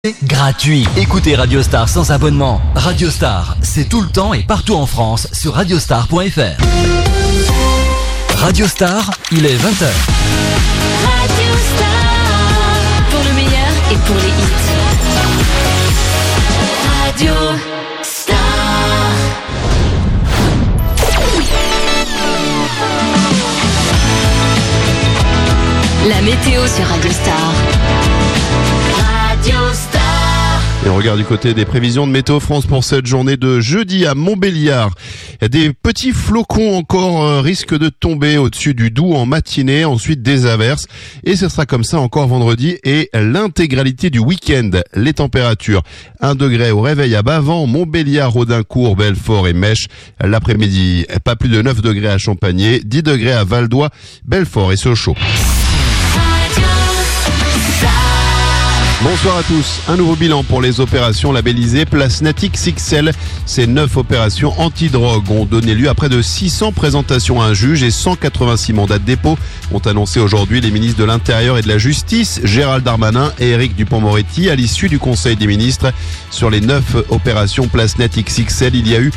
Gratuit. Écoutez Radio Star sans abonnement. Radio Star, c'est tout le temps et partout en France sur radiostar.fr. Radio Star, il est 20h. Radio Star, pour le meilleur et pour les hits. Radio Star. La météo sur Radio Star. Radio Star. Et on regarde du côté des prévisions de Météo France pour cette journée de jeudi à Montbéliard. Des petits flocons encore risquent de tomber au-dessus du Doubs en matinée, ensuite des averses. Et ce sera comme ça encore vendredi et l'intégralité du week-end. Les températures, 1 degré au réveil à Bavans, Montbéliard, Audincourt, Belfort et Mèche. L'après-midi, pas plus de 9 degrés à Champagné, 10 degrés à Val-d'Oie, Belfort et Sochaux. Bonsoir à tous. Un nouveau bilan pour les opérations labellisées Plasmatic XL. Ces 9 opérations anti-drogue ont donné lieu à près de 600 présentations à un juge et 186 mandats de dépôt, ont annoncé aujourd'hui les ministres de l'Intérieur et de la Justice, Gérald Darmanin et Éric Dupond-Moretti, à l'issue du Conseil des ministres. Sur les 9 opérations Plasmatic XL, il y a eu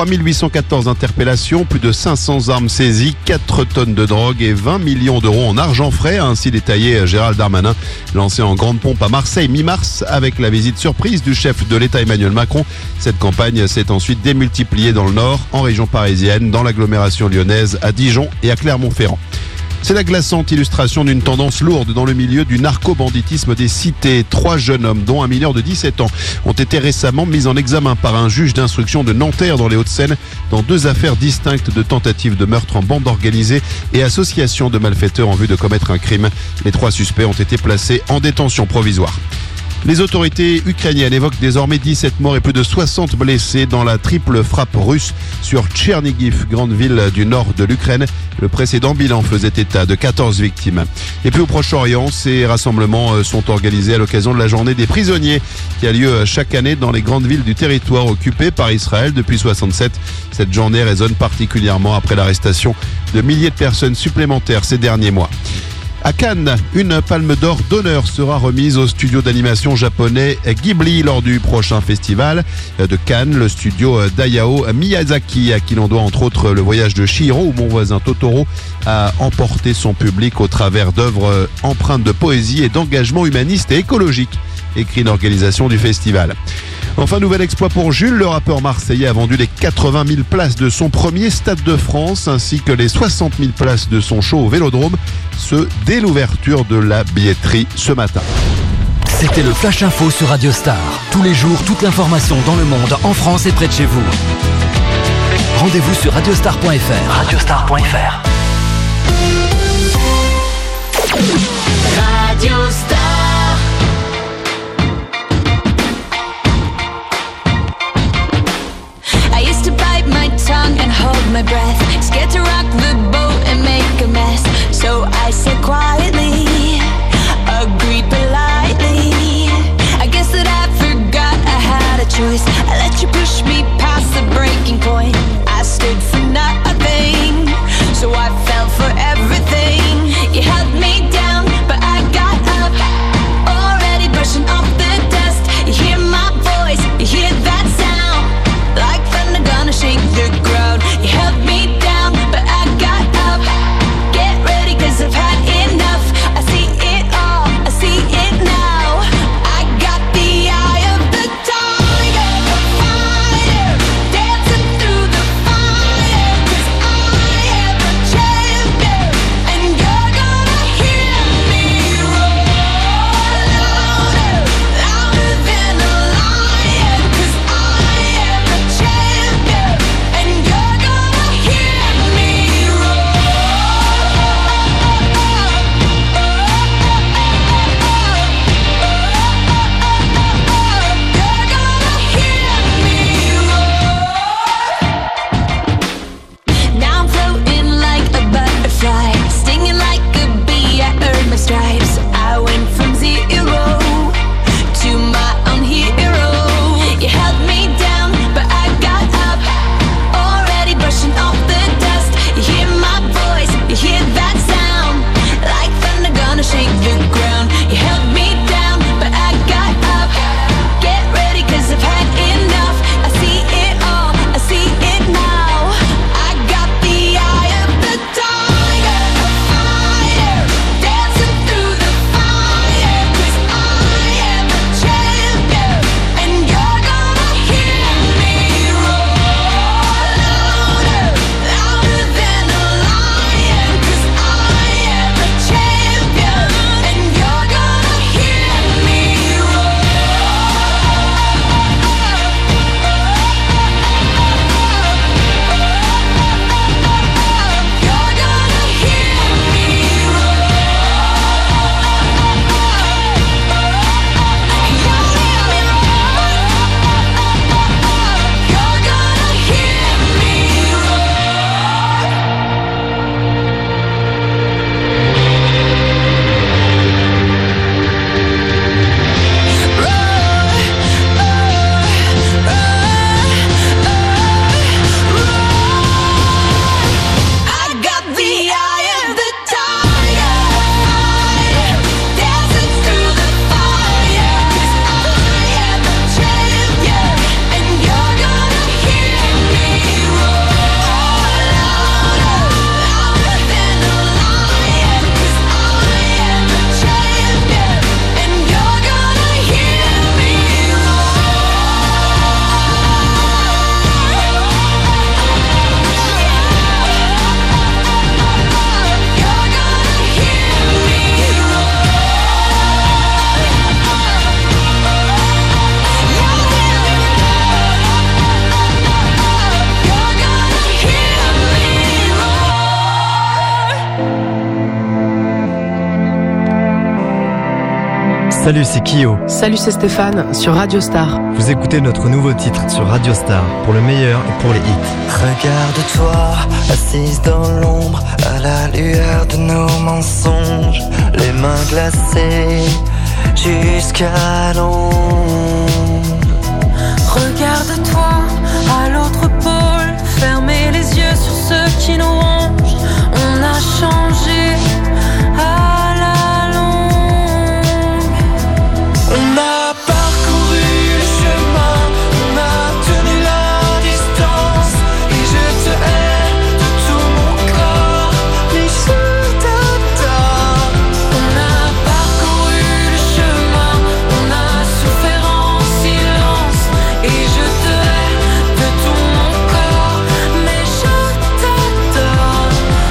3814 interpellations, plus de 500 armes saisies, 4 tonnes de drogue et 20 millions d'euros en argent frais, a ainsi détaillé Gérald Darmanin, lancé en grande pompe à Marseille mi-mars avec la visite surprise du chef de l'État Emmanuel Macron. Cette campagne s'est ensuite démultipliée dans le Nord, en région parisienne, dans l'agglomération lyonnaise, à Dijon et à Clermont-Ferrand. C'est la glaçante illustration d'une tendance lourde dans le milieu du narco-banditisme des cités. 3 jeunes hommes, dont un mineur de 17 ans, ont été récemment mis en examen par un juge d'instruction de Nanterre dans les Hauts-de-Seine dans 2 affaires distinctes de tentative de meurtre en bande organisée et association de malfaiteurs en vue de commettre un crime. Les 3 suspects ont été placés en détention provisoire. Les autorités ukrainiennes évoquent désormais 17 morts et plus de 60 blessés dans la triple frappe russe sur Tchernigiv, grande ville du nord de l'Ukraine. Le précédent bilan faisait état de 14 victimes. Et puis au Proche-Orient, ces rassemblements sont organisés à l'occasion de la journée des prisonniers qui a lieu chaque année dans les grandes villes du territoire occupé par Israël depuis 67. Cette journée résonne particulièrement après l'arrestation de milliers de personnes supplémentaires ces derniers mois. À Cannes, une palme d'or d'honneur sera remise au studio d'animation japonais Ghibli lors du prochain festival de Cannes, le studio d'Hayao Miyazaki, à qui l'on doit entre autres le voyage de Chihiro, où Mon voisin Totoro a emporté son public au travers d'œuvres empreintes de poésie et d'engagement humaniste et écologique, écrit l'organisation du festival. Enfin, nouvel exploit pour Jules, le rappeur marseillais a vendu les 80 000 places de son premier Stade de France ainsi que les 60 000 places de son show au Vélodrome, ce dès l'ouverture de la billetterie ce matin. C'était le Flash Info sur Radio Star. Tous les jours, toute l'information dans le monde, en France et près de chez vous. Rendez-vous sur radiostar.fr. Radiostar.fr. Radio Star. Tongue and hold my breath, scared to rock the boat and make a mess. So I said quietly, agreed politely. I guess that I forgot I had a choice. I let you push me past the breaking point. I stood for nothing, so I fell for everything. You held me down, but I got up, already brushing off the dust. You hear my voice, you hear that sound, like thunder gonna shake the ground. You held me down, but I got up. Get ready, 'cause I've had enough. I see it all, I see it now. I got the eye of the tiger. Salut, c'est Kyo. Salut, c'est Stéphane sur Radio Star. Vous écoutez notre nouveau titre sur Radio Star, pour le meilleur et pour les hits. Regarde-toi, assise dans l'ombre, à la lueur de nos mensonges, les mains glacées jusqu'à l'ombre. Regarde-toi, à l'autre pôle, fermez les yeux sur ceux qui nous rongent. On a changé à la longue. On a parcouru le chemin, on a tenu la distance, et je te hais de tout mon corps, mais je t'adore. On a parcouru le chemin, on a souffert en silence, et je te hais de tout mon corps, mais je t'adore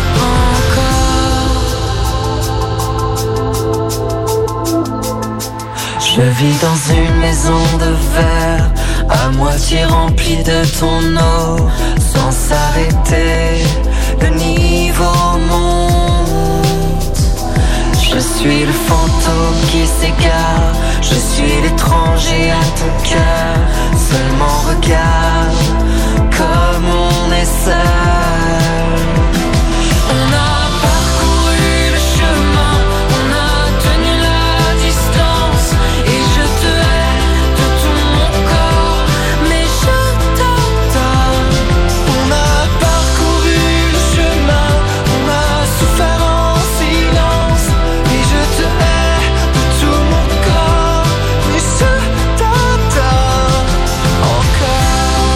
encore. Je vis dans une maison de verre, à moitié remplie de ton eau, sans s'arrêter, le niveau monte. Je suis le fantôme qui s'égare, je suis l'étranger à ton cœur. Seulement regarde comme on est seul. On a parcouru le chemin, on a tenu la distance, et je te hais de tout mon corps, mais je t'adore. On a parcouru le chemin, on a souffert en silence, et je te hais de tout mon corps, mais je t'adore encore.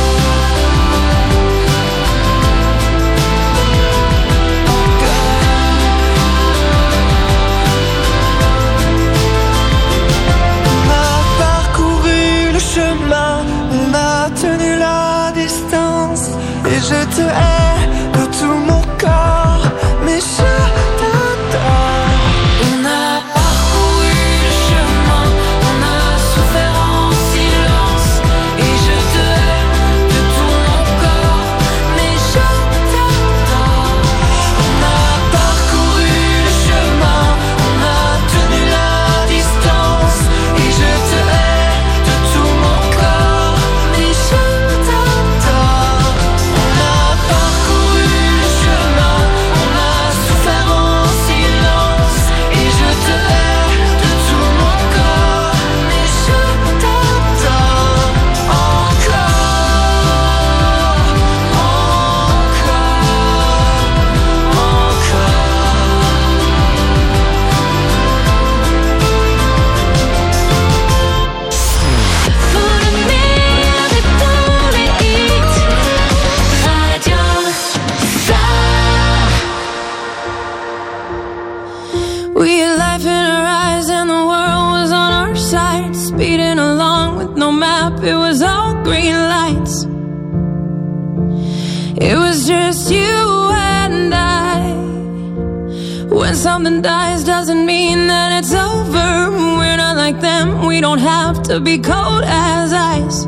On a parcouru le chemin, on a tenu la distance, et je te hais de tout mon corps, mais je t'adore. On a parcouru le chemin, on a souffert en silence, et je te hais de tout mon corps, mais je t'adore. On a parcouru le chemin, on a tenu la distance, et je te hais de tout mon corps, mais je t'adore. On a parcouru le chemin, on a souffert en silence, et je te hais de tout mon corps, mais je t'adore Pour le meilleur et pour les hits, Radio Star. We had life in our eyes and the world was on our side, speeding along with no map, it was all green lights. It was just you and I. When something dies doesn't mean that it's over. We're not like them, we don't have to be cold as ice.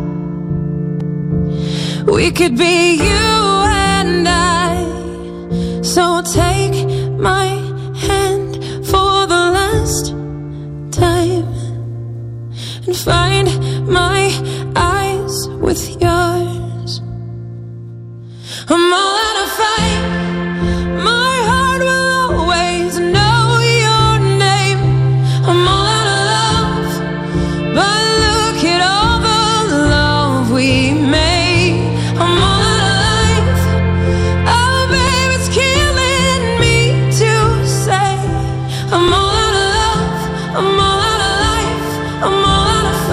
We could be you and I. So take my hand for the last time and find my eyes with yours. I'm all out of fight. My heart will always know your name. I'm all out of love, but look at all the love we made. I'm all out of life. Oh, babe, it's killing me to say. I'm all out of love. I'm all out of life. I'm all out of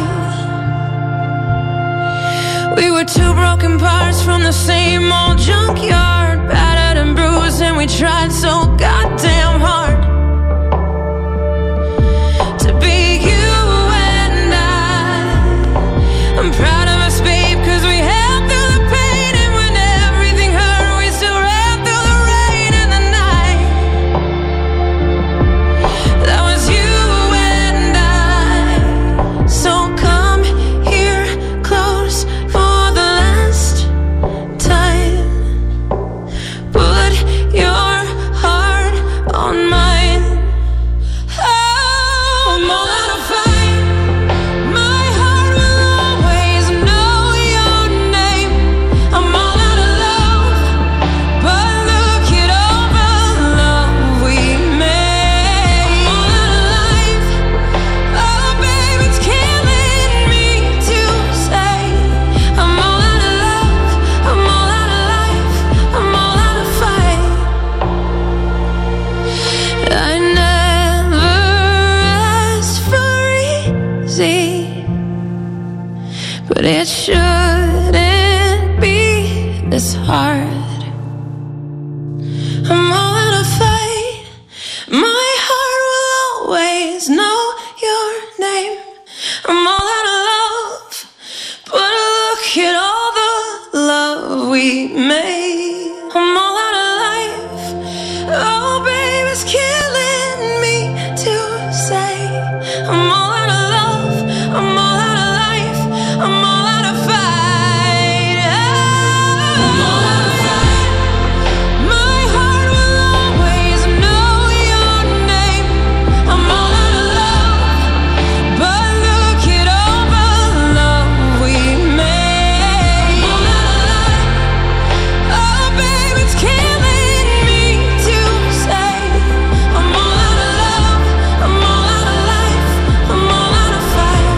fight. We were two broken parts from the same old junkyard, battered and bruised, and we tried so goddamn hard to be you and I. I'm proud of us, babe, 'cause we held through the pain, and when everything hurt, we still ran through the rain and the night. That was you and I. So come here close for the last time. Put your heart on my but it shouldn't be this hard. I'm all out of fight. My heart will always know your name. I'm all out of love, but look at all the love we made. I'm all out of life. Oh, baby, it's killing me to say. I'm all out of love. I'm all out of life. I'm all out of fight. I'm all out of fight. My heart will always know your name. I'm all out of love, but look at all the love we made. I'm all out of life. Oh, baby, it's killing me to say. I'm all out of love. I'm all out of life. I'm all out of fight.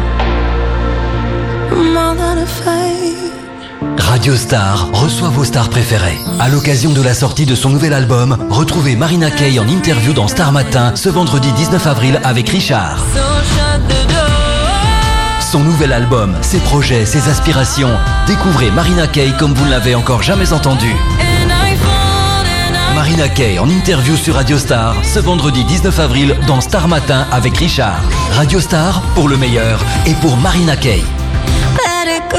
I'm all out of fight. Radio Star reçoit vos stars préférées. À l'occasion de la sortie de son nouvel album, retrouvez Marina Kaye en interview dans Star Matin ce vendredi 19 avril avec Richard. So shut the door. Son nouvel album, ses projets, ses aspirations. Découvrez Marina Kaye comme vous ne l'avez encore jamais entendu. And I fall and I Marina Kaye en interview sur Radio Star ce vendredi 19 avril dans Star Matin avec Richard. Radio Star pour le meilleur et pour Marina Kaye. let it go.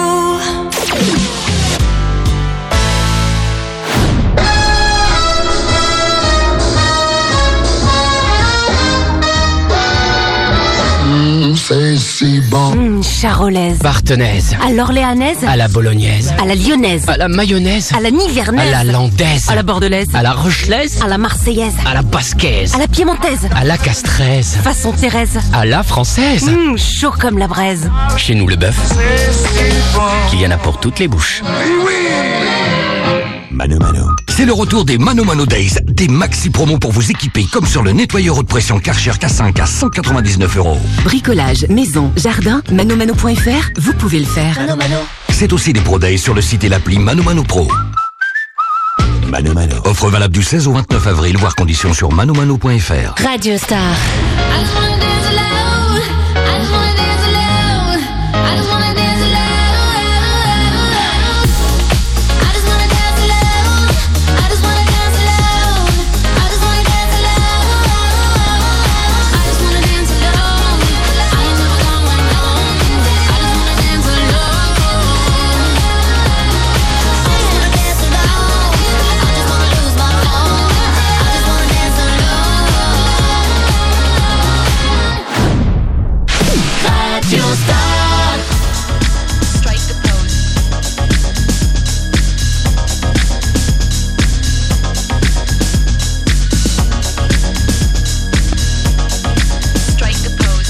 C'est si bon. Charolaise. Barthenaise, À l'orléanaise. à la bolognaise, À la lyonnaise. à la mayonnaise, À la à nivernaise. la landaise, À la bordelaise. à la rochelaise, À la marseillaise. à la basquaise, À la piémontaise. à la castraise, Façon Thérèse. à la française. Chaud comme la braise. Chez nous, le bœuf, qu'il y en a pour toutes les bouches. Mano Mano. C'est le retour des Mano Mano Days, des maxi promos pour vous équiper comme sur le nettoyeur haute pression Karcher K5 à 199 €. Bricolage, maison, jardin, manomano.fr, vous pouvez le faire. C'est aussi des Pro Days sur le site et l'appli Mano Mano Pro. Mano Mano. Offre valable du 16 au 29 avril, voire conditions sur manomano.fr. Radio Star. I just wanna dance alone. I just wanna dance alone. I just wanna dance alone. I just wanna dance alone. I just wanna dance alone. I just wanna dance alone. I just wanna dance alone. I ain't never going home. I just wanna dance alone. I just wanna dance alone. I just wanna lose my phone. I just wanna dance alone. Radio Star. Strike the pose. Strike the pose.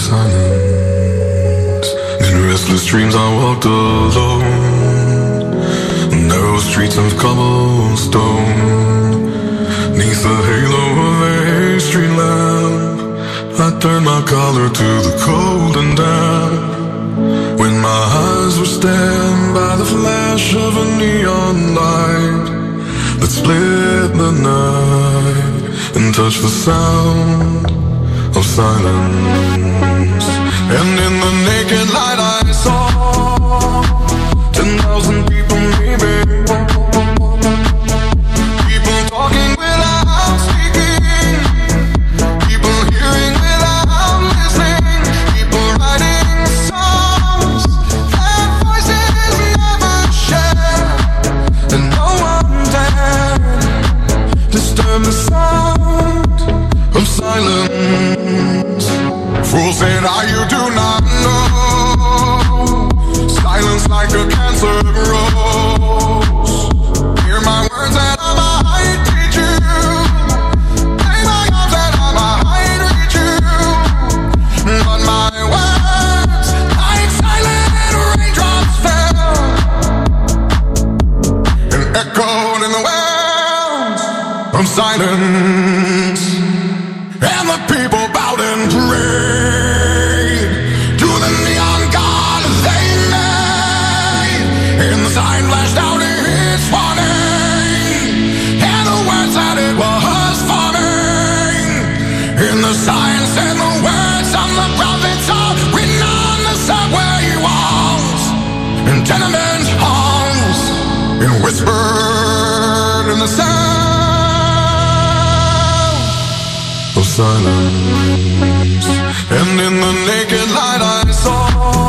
silence. In restless dreams I walked alone, narrow streets of cobblestone. Neath the halo of a street lamp, I turned my collar to the cold and damp. When my eyes were stabbed by the flash of a neon light that split the night and touched the sound of silence. And in the naked light I saw 10,000 people maybe, people talking without speaking, people hearing without listening, people writing songs that voices never share, and no one dared disturb the sound of silence. Fool said, you do not know. Silence like a cancer grows. Hear my words and I might teach you. Lay my arms and I might reach you. But my words, like silent raindrops fell and echoed in the wells of silence. And the people bowed and prayed to the neon god they made. And the sign flashed out its warning, and the words that it was forming. And the sign said the words of the prophets are written on the subway walls and tenement halls, and whispered in the sound of silence. And in the naked light I saw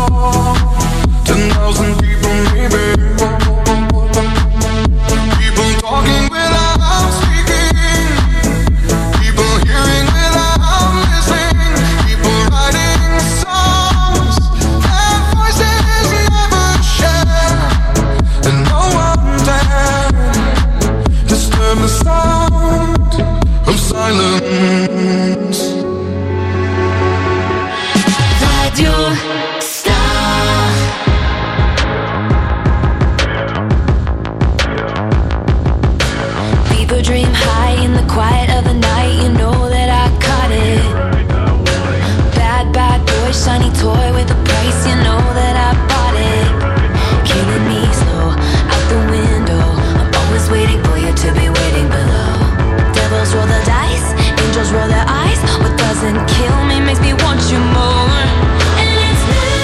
10,000 people maybe, people talking without speaking, people hearing without listening, people writing songs that voices never share, and no one dared disturb the sound of silence. Radio Star. People dream high in the quiet of the night. You know that I caught it. Bad, bad boy, shiny toy with a price. You know that I bought it. Killing me slow out the window. I'm always waiting for you to be waiting below. Devils roll the dice, angels roll their eyes. What doesn't kill me makes me want you more. And it's new.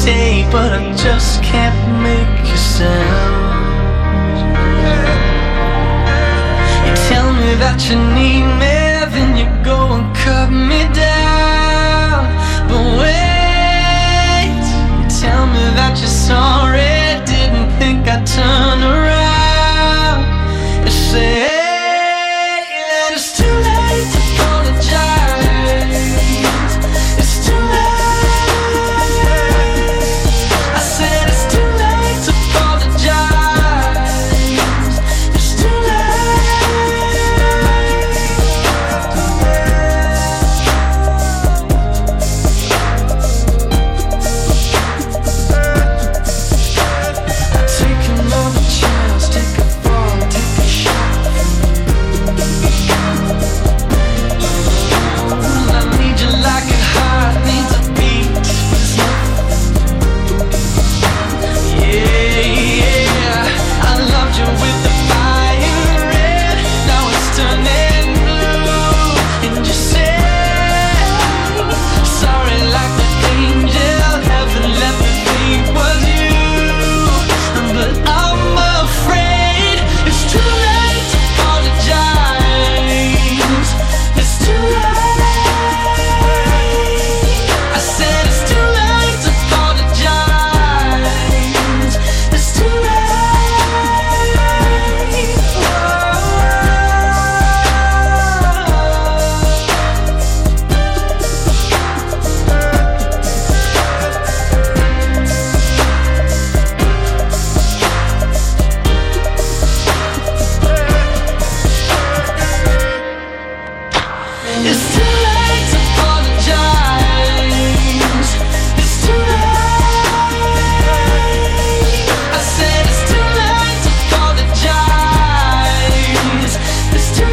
say, but I just can't make a sound. You tell me that you need me, then you go and cut me down. But wait, you tell me that you're sorry, didn't think I'd turn around. You say that it's too late to apologize. It's too late. I said it's too late to apologize. It's too late. Take another chance, take a fall, take a shot. I need you like a heart needs a beat. Yeah, I loved you with the fire red. Now it's turning blue. And you say sorry like the angel. Heaven let me think was you. But I'm afraid it's too late to apologize. It's too late. I said it's too late to apologize. It's too late. It's too late to apologize. It's too late. I said it's too late to apologize. It's too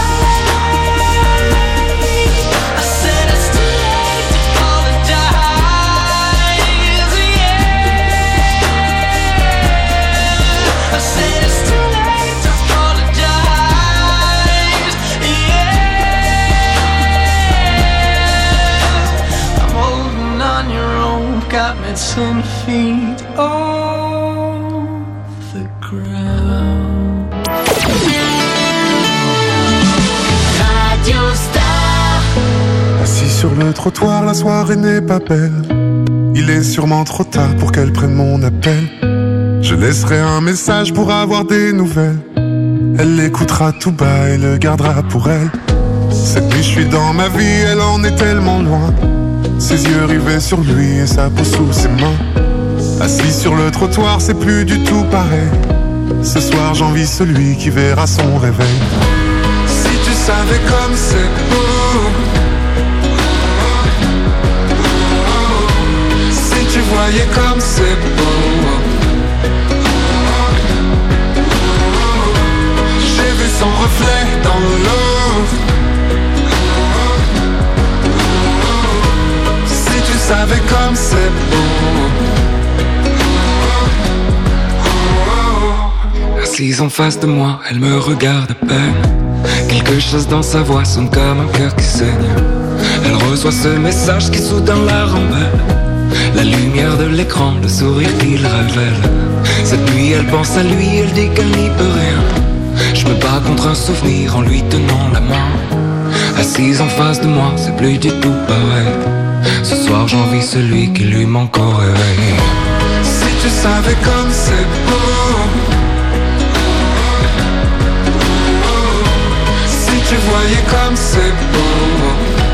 late. I said it's too late to apologize. Yeah. I said it's too late to apologize. Yeah. I'm holding on your own, got me 10 feet off the ground. Radio Star. Assis sur le trottoir, la soirée n'est pas belle. Il est sûrement trop tard pour qu'elle prenne mon appel. Je laisserai un message pour avoir des nouvelles. Elle l'écoutera tout bas et le gardera pour elle. Cette nuit je suis dans ma vie, elle en est tellement loin. Ses yeux rivés sur lui et sa peau sous ses mains. Assis sur le trottoir, c'est plus du tout pareil. Ce soir j'envie celui qui verra son réveil. Si tu savais comme c'est beau, si tu voyais comme c'est beau. J'ai vu son reflet dans l'eau. Si tu savais comme c'est beau. Assise en face de moi, elle me regarde à peine. Quelque chose dans sa voix sonne comme un cœur qui saigne. Elle reçoit ce message qui soudain la rend belle. La lumière de l'écran, le sourire qu'il révèle. Cette nuit elle pense à lui, elle dit qu'elle n'y peut rien. Je me bats contre un souvenir en lui tenant la main. Assise en face de moi, c'est plus du tout pareil. Ce soir j'envie celui qui lui manque au réveil. Si tu savais comme c'est beau. Si tu voyais comme c'est beau.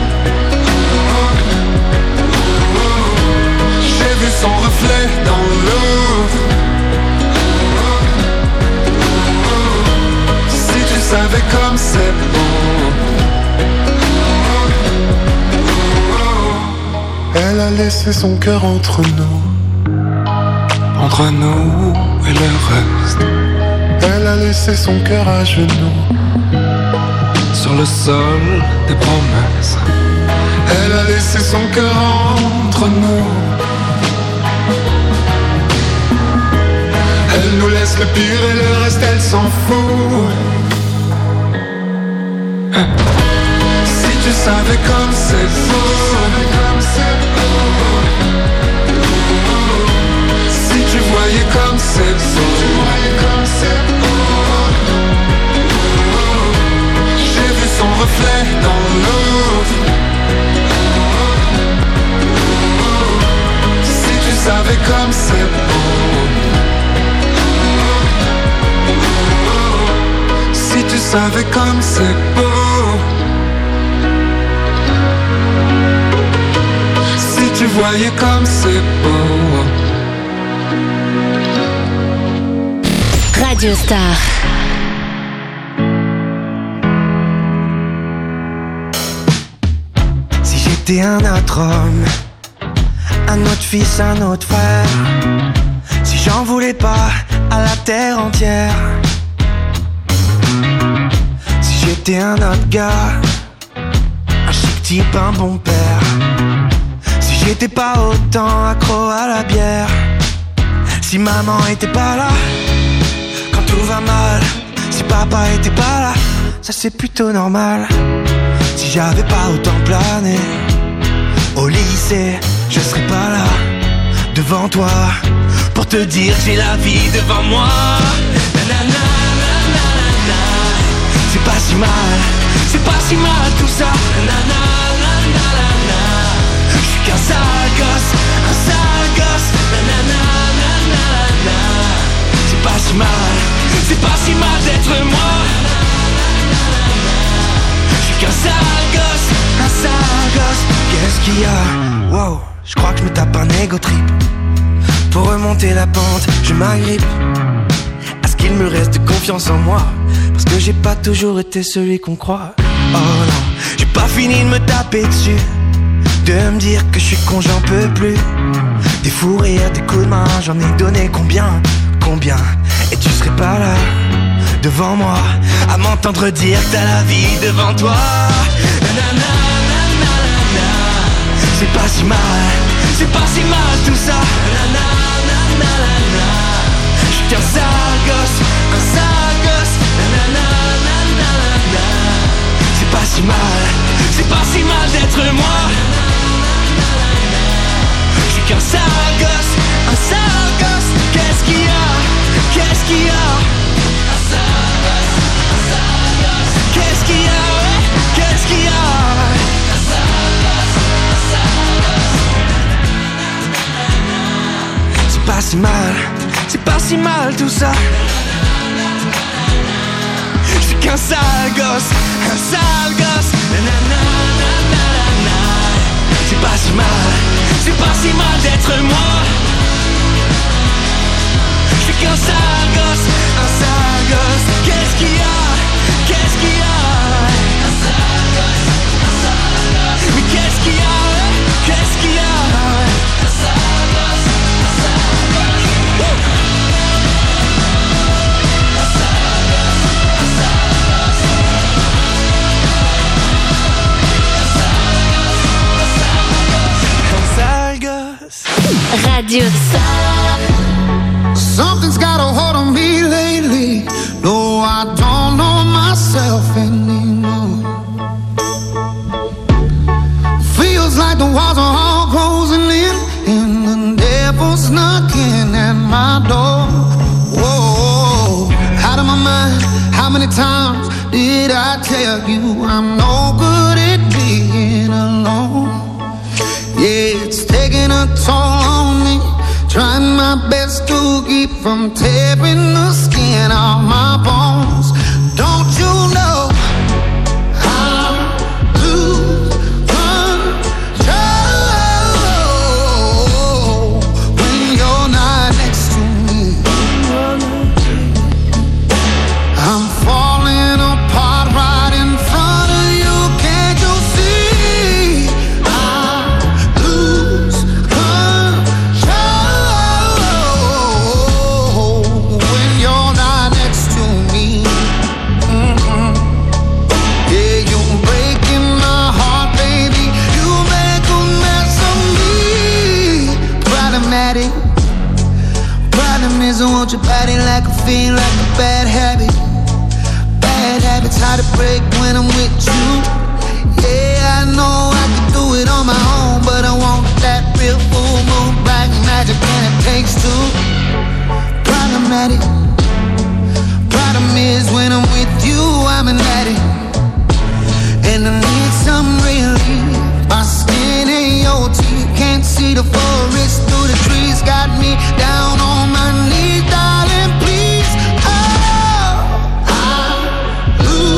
J'ai vu son reflet dans l'eau. Si tu savais comme c'est beau. Elle a laissé son cœur entre nous. Entre nous et le reste. Elle a laissé son cœur à genoux. Sur le sol des promesses. Elle a laissé son cœur entre nous. Elle nous laisse le pire et le reste elle s'en fout. Si tu savais comme c'est beau. savais comme c'est beau. Si tu voyais comme c'est beau. Radio Star. Si j'étais un autre homme, un autre fils, un autre frère, si j'en voulais pas à la terre entière, si j'étais un autre gars, un chic type, un bon père, si j'étais pas autant accro à la bière, si maman était pas là quand tout va mal, si papa était pas là, ça c'est plutôt normal. Si j'avais pas autant plané au lycée, je serais pas là devant toi pour te dire que j'ai la vie devant moi. Nanana, nanana, c'est pas si mal tout ça. Nanana, nanana, je suis qu'un sale gosse, nanana, nanana, c'est pas si mal d'être moi. Je suis qu'un sale gosse, qu'est-ce qu'il y a? Wow, je crois que je me tape un ego trip. Pour remonter la pente, je m'agrippe à ce qu'il me reste de confiance en moi, parce que j'ai pas toujours été celui qu'on croit. Oh non, j'ai pas fini de me taper dessus, de me dire que je suis con, j'en peux plus. Des fous rires, des coups de main, j'en ai donné combien? Et tu serais pas là devant moi à m'entendre dire que t'as la vie devant toi. Nanana, nanana, c'est pas si mal tout ça. Nanana, nanana, je suis qu'un sale gosse, nanana, nanana, c'est pas si mal d'être moi. Je suis qu'un sale gosse, qu'est-ce qu'il y a? Qu'est-ce qu'il y a? Qu'est-ce qu'il y a? Qu'est-ce qu'il y a? C'est pas si mal tout ça. Je suis qu'un sale gosse, nanana, nanana, c'est pas si mal d'être moi. Je suis qu'un sale gosse, qu'est-ce qu'il y a? Qu'est-ce qu'il y a? Mais qu'est-ce qu'il y a? Qu'est-ce qu'il y a? Radio Star. Something's got a hold on me lately. No, I don't know myself anymore. Feels like the walls are all closing in, and the devil's knocking at my door. Whoa, out of my mind. How many times did I tell you I'm no good at being alone? Yeah, it's taking a toll on me, trying my best to keep from tearing the skin off my bones. Don't you know I lose control when you're not next to me? I'm falling apart right in front of you. Can't you see? I lose control when you're not next to me. Yeah, you're breaking my heart, baby. You make a mess of me. Problematic. Problem is I want your body like a fiend, like a bad habit. Bad habits hard to break when I'm with you. Yeah, I know I can do it on my own, but I want that real full moon black magic, and it takes two. Problematic. Problem is when I'm with you, I'm an addict, and I need some relief. My skin ain't your teeth, can't see the forest through the trees. Got me down on my knees, darling, please. Oh, I lose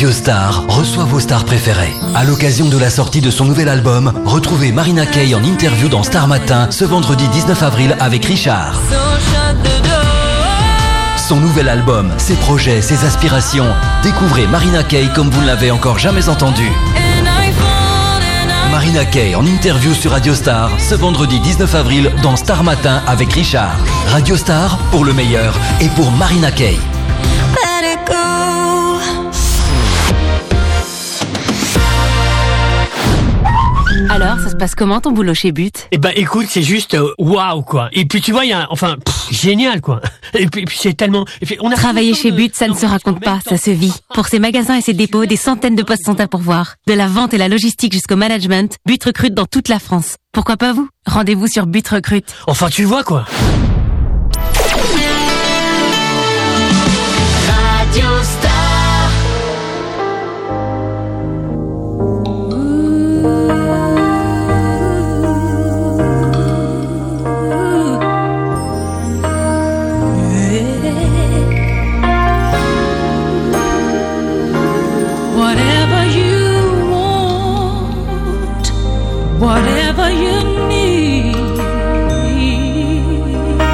Radio Star reçoit vos stars préférées. À l'occasion de la sortie de son nouvel album, retrouvez Marina Kaye en interview dans Star Matin ce vendredi 19 avril avec Richard. Son nouvel album, ses projets, ses aspirations. Découvrez Marina Kaye comme vous ne l'avez encore jamais entendu. Marina Kaye en interview sur Radio Star ce vendredi 19 avril dans Star Matin avec Richard. Radio Star pour le meilleur et pour Marina Kaye. Let it go. Alors, ça se passe comment ton boulot chez But? Eh ben écoute, c'est juste waouh quoi. Et puis tu vois, il y a génial quoi. Et puis c'est tellement Travailler chez But, ça ne se raconte pas, ça se vit. Pour ses magasins et ses dépôts, des centaines de postes sont à pourvoir. De la vente et la logistique jusqu'au management, But recrute dans toute la France. Pourquoi pas vous? Rendez-vous sur But Recrute. Enfin, tu vois quoi. Radio Star. Whatever you want, whatever you need,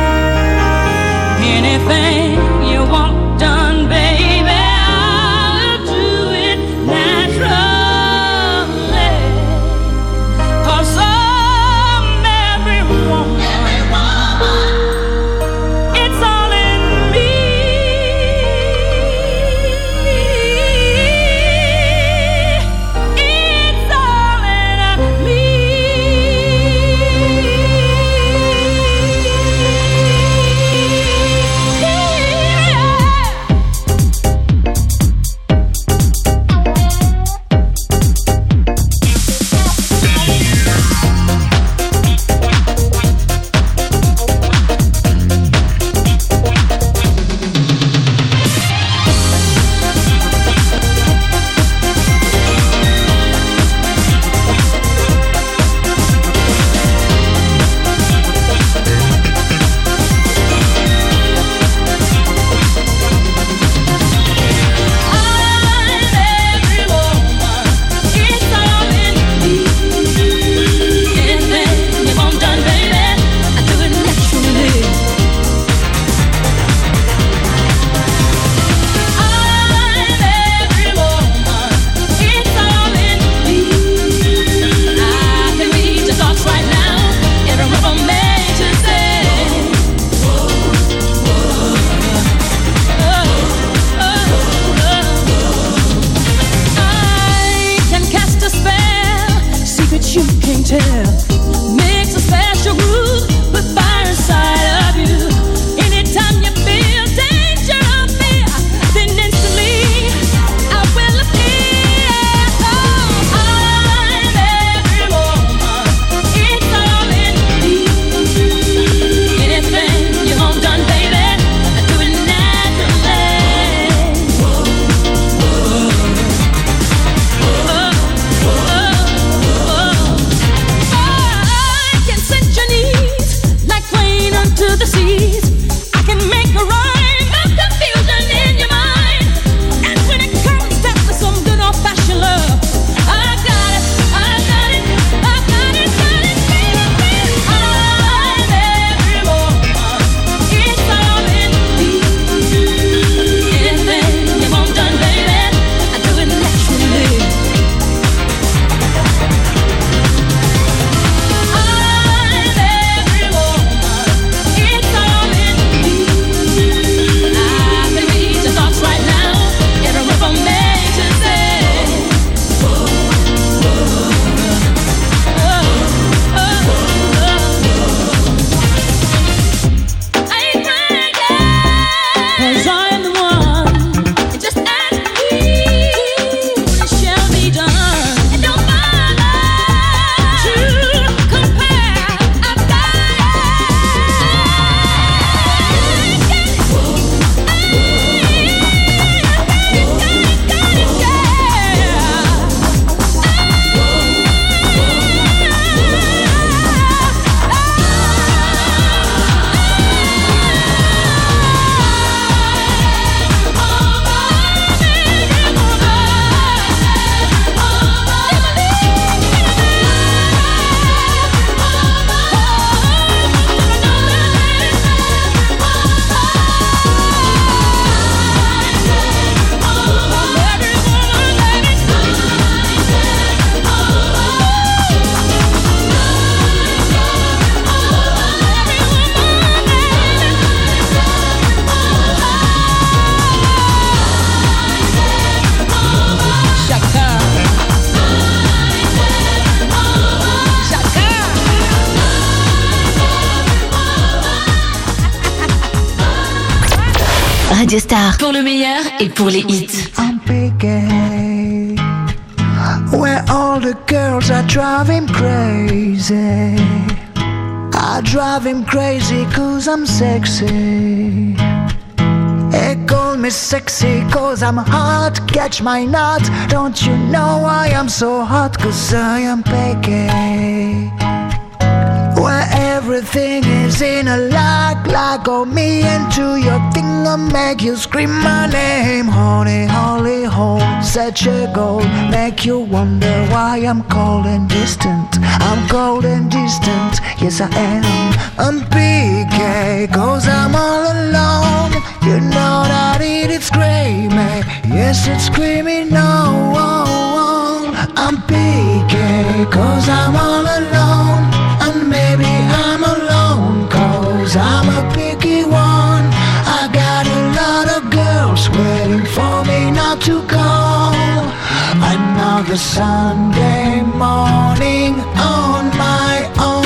Radio Star. Pour le meilleur et pour les hits. I'm picky, where all the girls are driving crazy. I drive him crazy 'cause I'm sexy. They call me sexy 'cause I'm hot. Catch my nut. Don't you know I am so hot? 'Cause I am picky, where everything is in a like on me into your thing and make you scream my name. Honey, holy hole, such a goal, make you wonder why I'm cold and distant. I'm cold and distant, yes I am. I'm picky 'cause I'm all alone. You know that it's screaming, yes it's screaming no. I'm picky 'cause I'm all alone. And maybe I'm alone 'cause I'm a picky one. I got a lot of girls waiting for me not to go. Another Sunday morning on my own.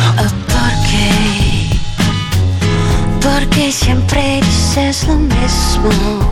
Porque siempre dices lo mismo.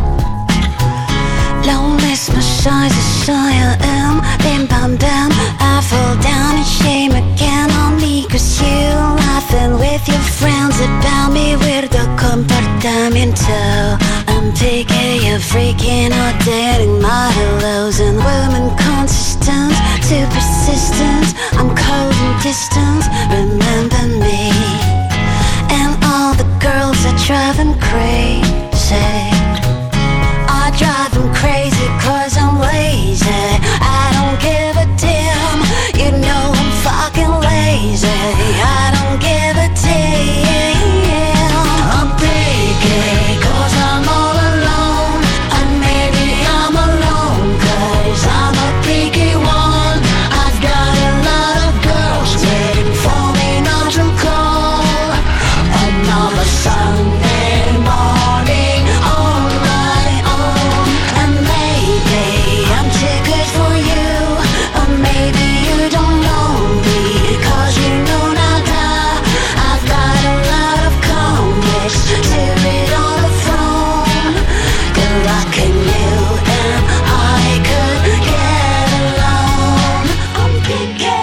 Lo mismo soy, I am. Bim bam bam, I fall down and shame again on me. 'Cause you laughing with your friends about me. Weirdo comportamiento. I'm picky, you're freaking out, dating my hellos. And women consistent, too persistent. I'm cold and distant, remember me. And all the girls that drive him crazy. I drive him crazy 'cause I'm lazy. I don't give a damn, you know I'm fucking lazy. I don't give a damn. I'm picky 'cause I'm all alone. And maybe I'm alone 'cause I'm a picky one. I've got a lot of girls waiting for me not to call. Another Sunday morning on my own. And maybe I'm too good for you, or maybe you don't know me 'cause you know nada. I've got a lot of comics to read on the phone. Good rocking you and I could get along. I'm picky,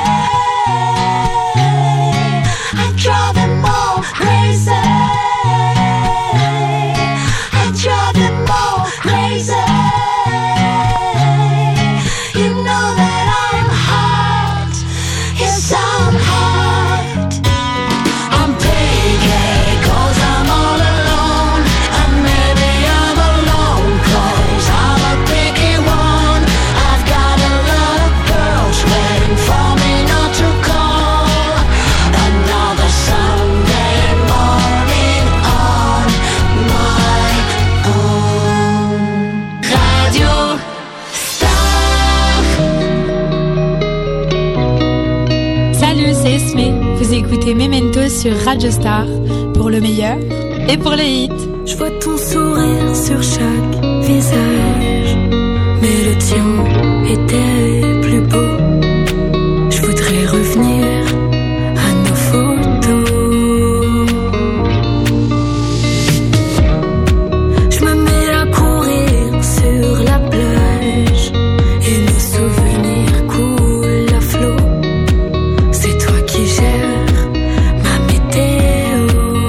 I drive them all crazy. I drive them all crazy. You know that I'm hot. Yes, I'm hot. I'm picky 'cause I'm all alone. And maybe I'm alone 'cause I'm a picky one. I've got a lot of girls waiting for me not to call. Another Sunday morning on my own. Radio Star. Salut, c'est Esmé. Vous écoutez Memento sur Radio Star pour le meilleur et pour les hits. Je vois ton sourire sur chaque visage, mais le tien était plus beau. Je voudrais revenir à nos photos. Je me mets à courir sur la plage et nos souvenirs coulent à flot. C'est toi qui gères ma météo.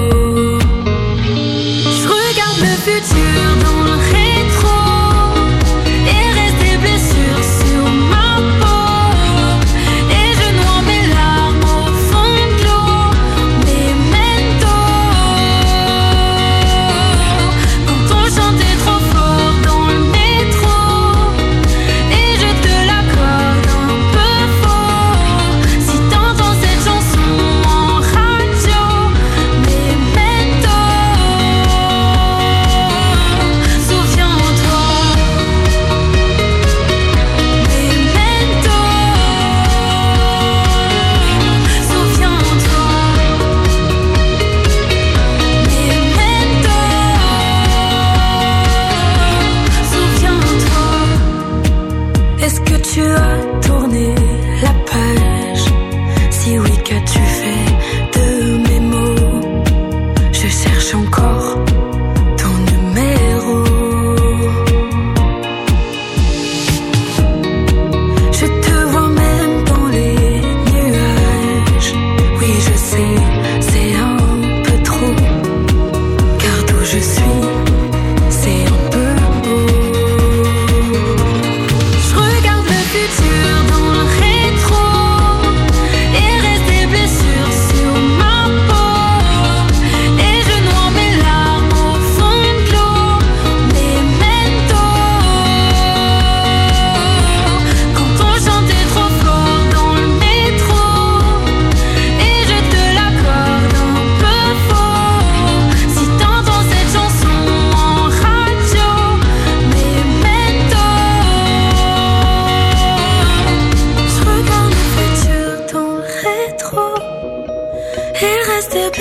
Je regarde le futur dans le rétro et reste des blessures sur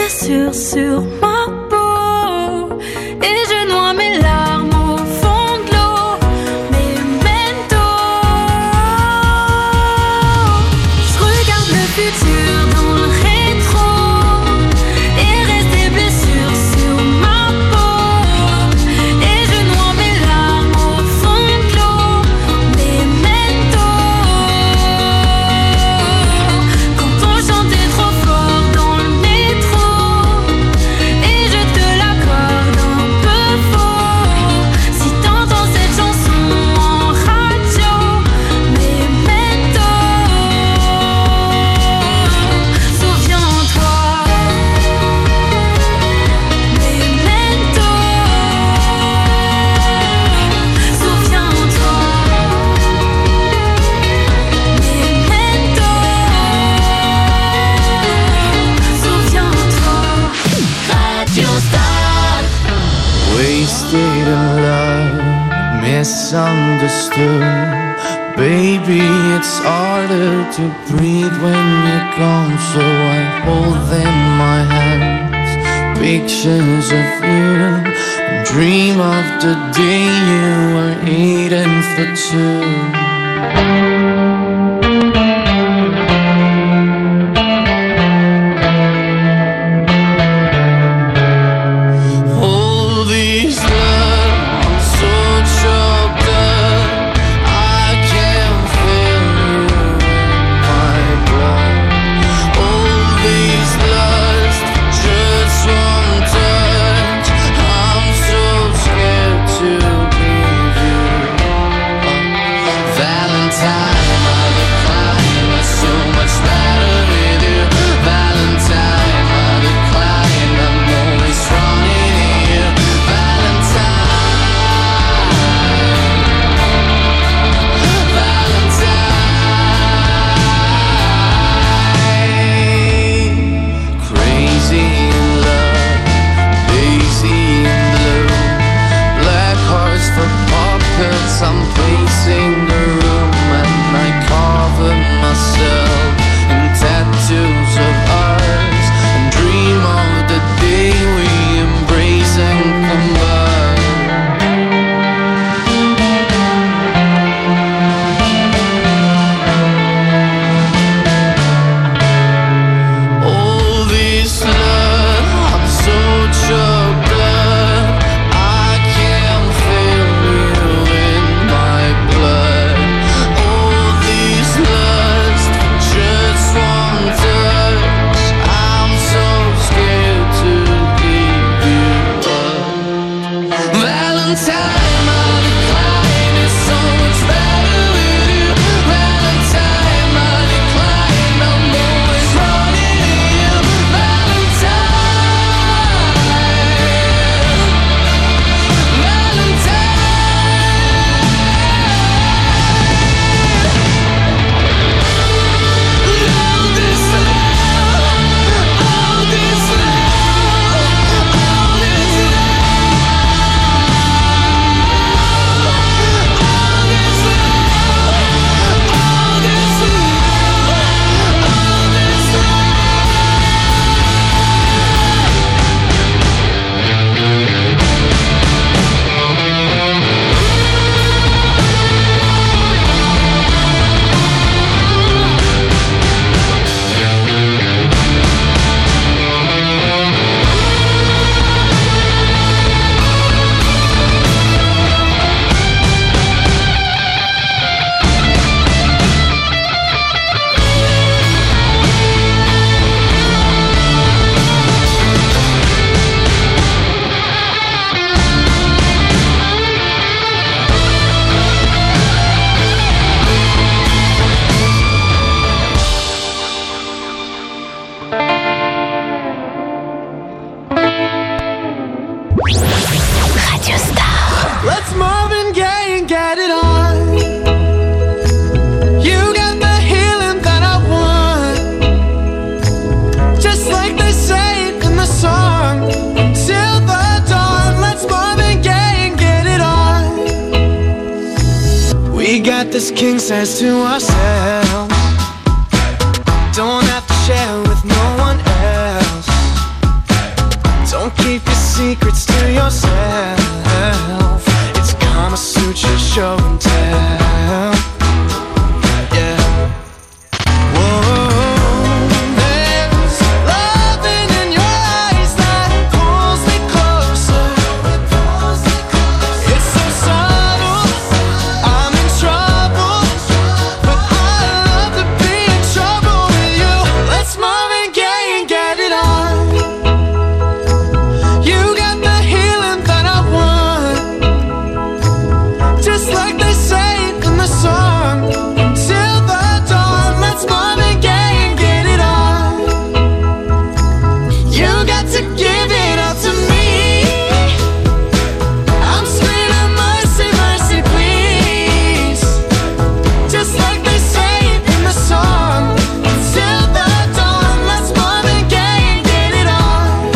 blessures sur ma peau et je noie mes larmes au fond de l'eau. Memento, je regarde le futur dans le rétro et reste des blessures sur ma peau et je noie mes larmes au fond de l'eau. Memento, quand on chantait trop fort dans le métro et je te l'accorde un peu faux. Si t'entends cette chanson en radio, Memento, souviens-toi. Memento, souviens-toi. Memento, souviens-toi. Radio Star. Wasted in love, misunderstood. Baby, it's harder to breathe when you're gone, so I hold in my hands pictures of you and dream of the day you were eating for two. All these love, I'm so choked up. I can't feel you in my blood. All these lust, just one touch. I'm so scared to leave you. Valentine, I decline. We're so much better with you. Valentine, I decline. I'm always running you. Valentine, crazy in love, lazy in blue. Black hearts for pockets. I'm pacing the room and I cover myself in tattoos of ours and dream of the day we embrace and combine. All this love, I'm so choked up. I can't feel you in my blood. All these lust, just one touch. I'm so scared to give you up. Valentine, I decline. It's so much better with you. Valentine, I decline. I'm always running you. Radio Star. Let's Marvin Gaye and get it on. You got the healing that I want. Just like they say in the song. Till the dawn, let's Marvin Gaye and get it on. We got this king size to ourselves. Don't have to share with no one else. Don't keep your secrets to yourself. It's Kama Sutra show and tell. Yeah. Whoa. There's loving in your eyes that pulls me closer. It's so subtle, I'm in trouble, but I love to be in trouble with you. Let's Marvin Gaye and get it on. You got the healing that I want, just like they say in the song. Until the dawn, let's Marvin Gaye and get it on. You got to give it up to me. I'm screaming mercy, mercy, please. Just like they say in the song. Until the dawn, let's Marvin Gaye and get it on.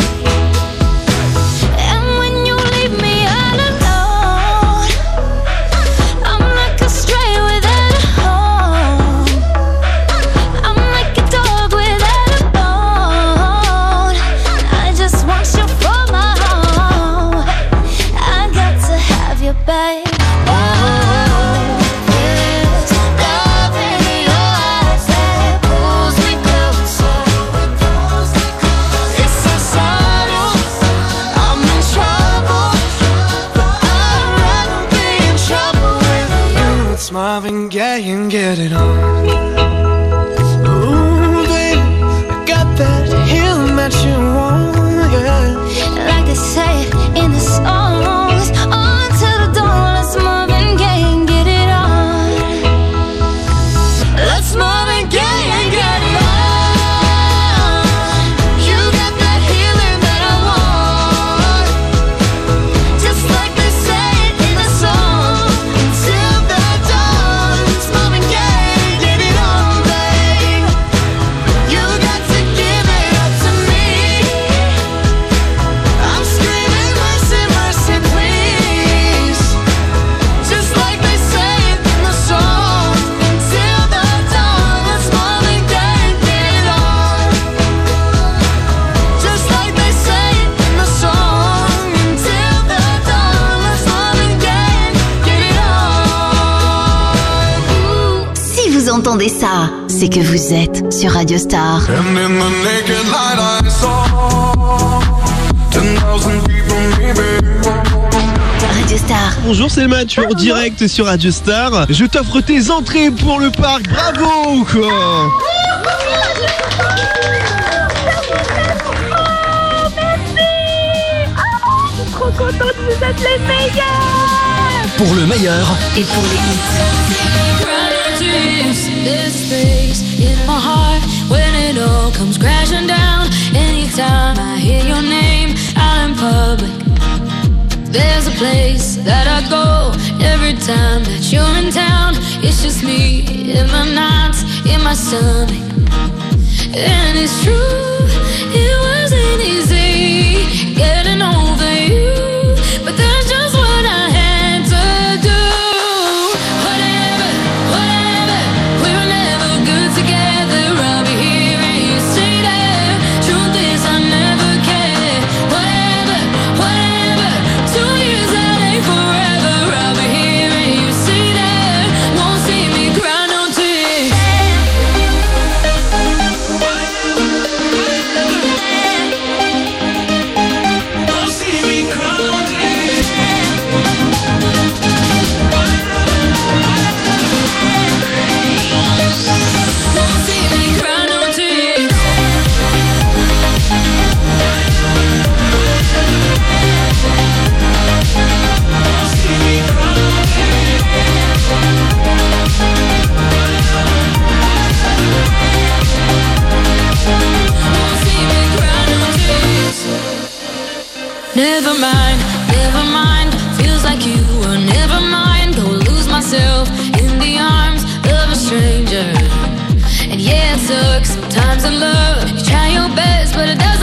And when you leave me all alone, I'm like a stray without a home. I'm like a dog without a bone. I just want you for my home. I got to have you, babe. There's love in your eyes that pulls me closer. It's so subtle, I'm in trouble, but I'd rather be in trouble with you. It's Marvin Gaye and get it on. Ooh, baby, I got that healing that you want, yeah. Like they say in the songs, until the dawn, let's Marvin Gaye and get it on. Let's Marvin Gaye and get it on. You got that healing that I want, Just like they say in the song. till the dawn. Let's Marvin Gaye and get it on, babe. You got to give it up to me. I'm screaming mercy, mercy, please. Just like they say in the song. Till the dawn, let's Marvin Gaye and get it on. Just like they say in the song. Till the dawn, let's Marvin Gaye and get it on. Si vous entendez ça, c'est que vous êtes sur Radio Star. And in the naked light I saw 10,000 people maybe. Radio Star. Bonjour, c'est le match en direct sur Radio Star. Je t'offre tes entrées pour le parc. Bravo quoi. Trop contente, vous êtes les meilleurs. Pour le meilleur Et pour les This space in my heart when it all comes crashing down. Anytime I hear your name out in public, there's a place that I go every time that you're in town. It's just me in my nights, in my stomach. And it's true, it wasn't easy getting over you, but that's just what I had to do. Whatever, whatever, we were never good together. I'll be here and you stay there. Truth is I never cared. Whatever, whatever, 2 years that ain't forever. I'll be here and you stay there. Won't see me cry no tears. Never mind, never mind. Feels like you were never mind. Go lose myself in the arms of a stranger. And yeah, it sucks sometimes in love. You try your best, but it doesn't.